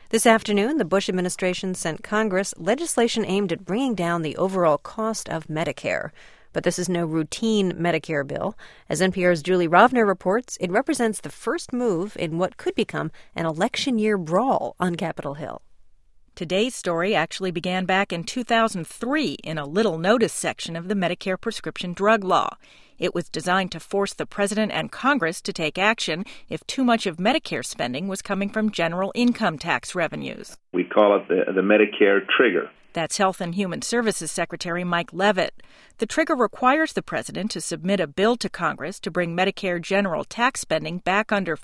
This afternoon, the Bush administration sent Congress legislation aimed at bringing down the overall cost of Medicare. But this is no routine Medicare bill. As NPR's Julie Rovner reports, it represents the first move in what could become an election year brawl on Capitol Hill. Today's story actually began back in 2003 in a little notice section of the Medicare prescription drug law. It was designed to force the president and Congress to take action if too much of Medicare spending was coming from general income tax revenues. We call it the Medicare trigger. That's Health and Human Services Secretary Mike Leavitt. The trigger requires the president to submit a bill to Congress to bring Medicare general tax spending back under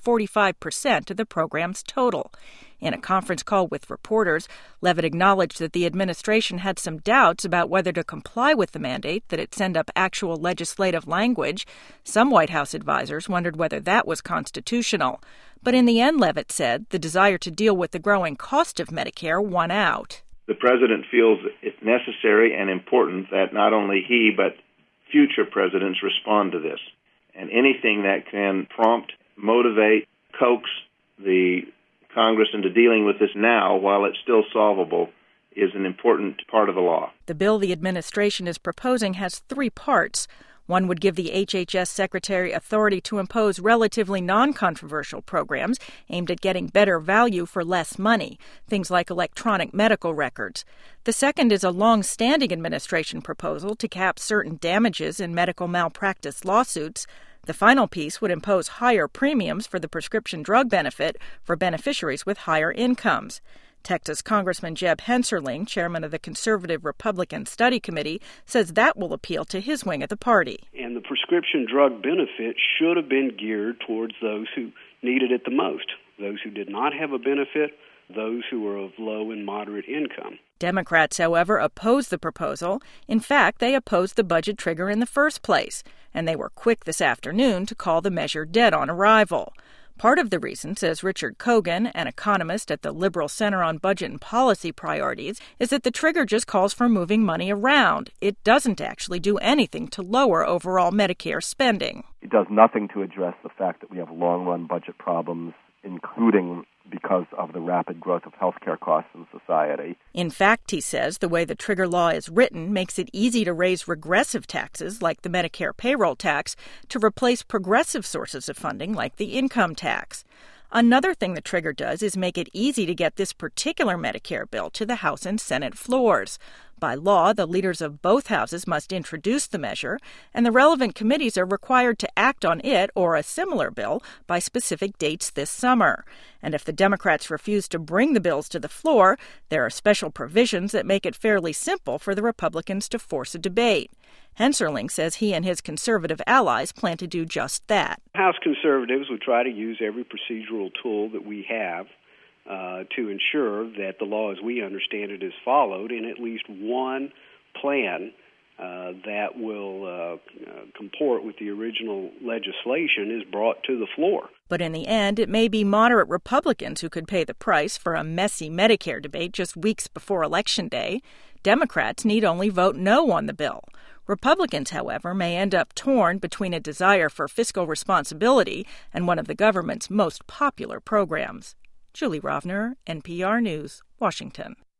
45% of the program's total. In a conference call with reporters, Leavitt acknowledged that the administration had some doubts about whether to comply with the mandate that it send up actual legislative language. Some White House advisors wondered whether that was constitutional. But in the end, Leavitt said, the desire to deal with the growing cost of Medicare won out. The president feels it's necessary and important that not only he but future presidents respond to this. And anything that can prompt, motivate, coax the Congress into dealing with this now while it's still solvable is an important part of the law. The bill the administration is proposing has three parts. One would give the HHS Secretary authority to impose relatively non-controversial programs aimed at getting better value for less money, things like electronic medical records. The second is a long-standing administration proposal to cap certain damages in medical malpractice lawsuits. The final piece would impose higher premiums for the prescription drug benefit for beneficiaries with higher incomes. Texas Congressman Jeb Hensarling, chairman of the Conservative Republican Study Committee, says that will appeal to his wing of the party. And the prescription drug benefit should have been geared towards those who needed it the most, those who did not have a benefit, those who were of low and moderate income. Democrats, however, oppose the proposal. In fact, they opposed the budget trigger in the first place, and they were quick this afternoon to call the measure dead on arrival. Part of the reason, says Richard Kogan, an economist at the Liberal Center on Budget and Policy Priorities, is that the trigger just calls for moving money around. It doesn't actually do anything to lower overall Medicare spending. It does nothing to address the fact that we have long-run budget problems, including because of the rapid growth of healthcare costs in society. In fact, he says, the way the trigger law is written makes it easy to raise regressive taxes, like the Medicare payroll tax, to replace progressive sources of funding, like the income tax. Another thing the trigger does is make it easy to get this particular Medicare bill to the House and Senate floors. By law, the leaders of both houses must introduce the measure, and the relevant committees are required to act on it or a similar bill by specific dates this summer. And if the Democrats refuse to bring the bills to the floor, there are special provisions that make it fairly simple for the Republicans to force a debate. Hensarling says he and his conservative allies plan to do just that. House conservatives would try to use every procedural tool that we have to ensure that the law as we understand it is followed, and at least one plan that will comport with the original legislation is brought to the floor. But in the end, it may be moderate Republicans who could pay the price for a messy Medicare debate just weeks before Election Day. Democrats need only vote no on the bill. Republicans, however, may end up torn between a desire for fiscal responsibility and one of the government's most popular programs. Julie Rovner, NPR News, Washington.